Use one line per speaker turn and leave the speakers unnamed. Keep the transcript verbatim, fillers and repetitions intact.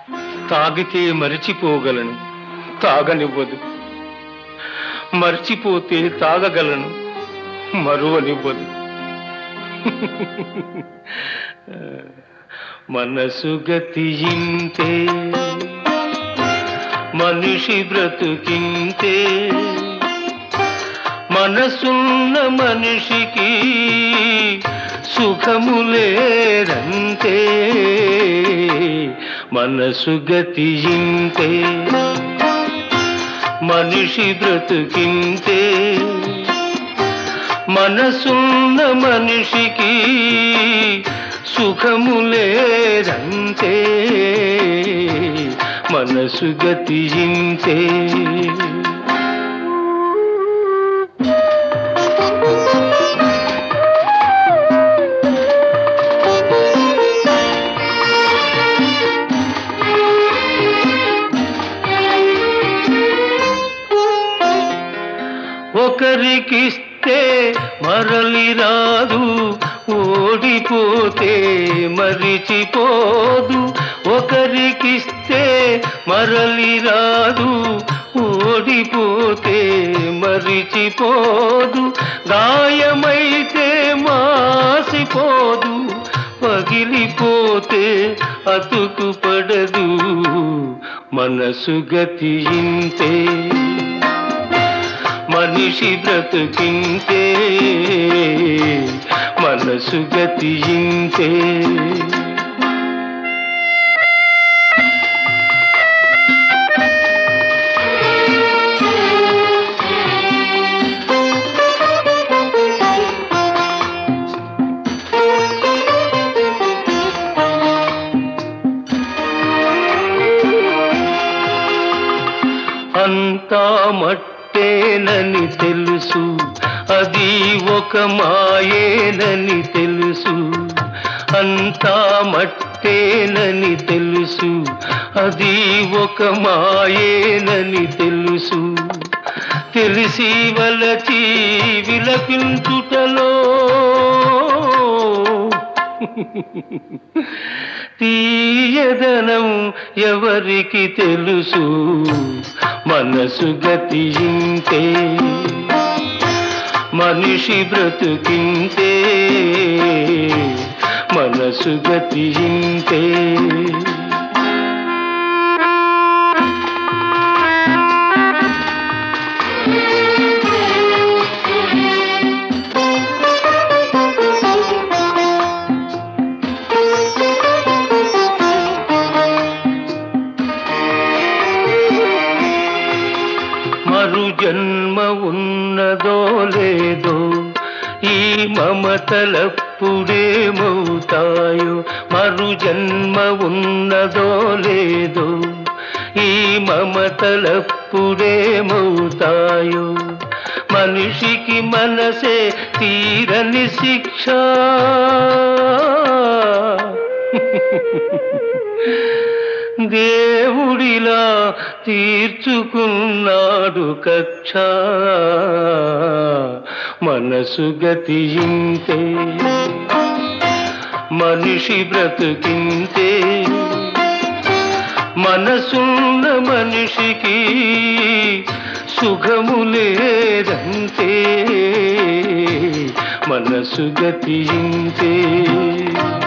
తాగితే మరిచిపోగలను, తాగనివ్వదు. మర్చిపోతే తాగగలను, మరువనివ్వదు. మనసు గతియింతే, మనిషి బ్రతుకింతే. మనసున్న మనిషికి సుఖము లేదంతే. మనసు గతియింతే, మనిషి బ్రతుకింతే. మనసున్న మనిషికి సుఖము లేదంతే. మనసు గతియింతే. ఒకరికిస్తే మరలి రాదు, ఓడిపోతే మరిచిపోదు. ఒకరికిస్తే మరలి రాదు, ఓడిపోతే మరిచిపోదు. గాయమైతే మాసిపోదు, పగిలిపోతే అతుకు పడదు. మనసు గతియింతే, మనిషి బ్రతుకింతే. మనసు గతియింతే. అంతా మట్టేనని తెలుసు, అది ఒక మాయేనని తెలుసు. అంతా మట్టేనని తెలుసు, అది ఒక మాయేనని తెలుసు. తెలిసి వలచి విలపించుటలో తీయదనం ఎవరికి తెలుసు. మనసు గతియింతే, మనిషి బ్రతుకింతే. మనసు గతియింతే. మరు జన్మ ఉన్నదో లేదో, ఈ మమతలప్పుడేమవుతాయో. మరు జన్మ ఉన్నదో లేదో, ఈ మమతలప్పుడేమవుతాయో. మనిషికి మనసే తీరని శిక్ష, దేవుడిలా తీర్చుకున్నాడు కక్ష. మనసు గతియింతే, మనిషి బ్రతుకింతే. మనసున్న మనిషికి సుఖము లేదంతే. మనసు గతియింతే.